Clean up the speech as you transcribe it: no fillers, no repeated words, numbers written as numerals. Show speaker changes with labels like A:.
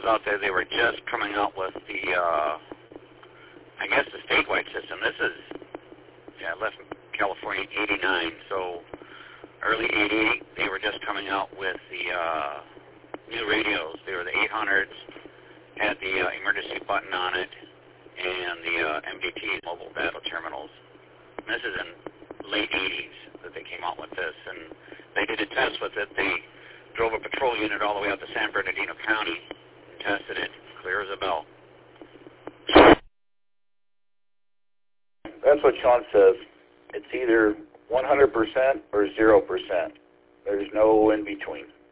A: out there, they were just coming out with the, I guess, the statewide system. This is, I left California in 89, so early 88, they were just coming out with the new radios. They were the 800s, had the emergency button on it, and the MDT, mobile data terminals. And this is in late 80s that they came out with this, and they did a test with it. They drove a patrol unit all the way out to San Bernardino County and tested it, clear as a bell.
B: That's what Sean says. It's either 100% or 0%. There's no in between.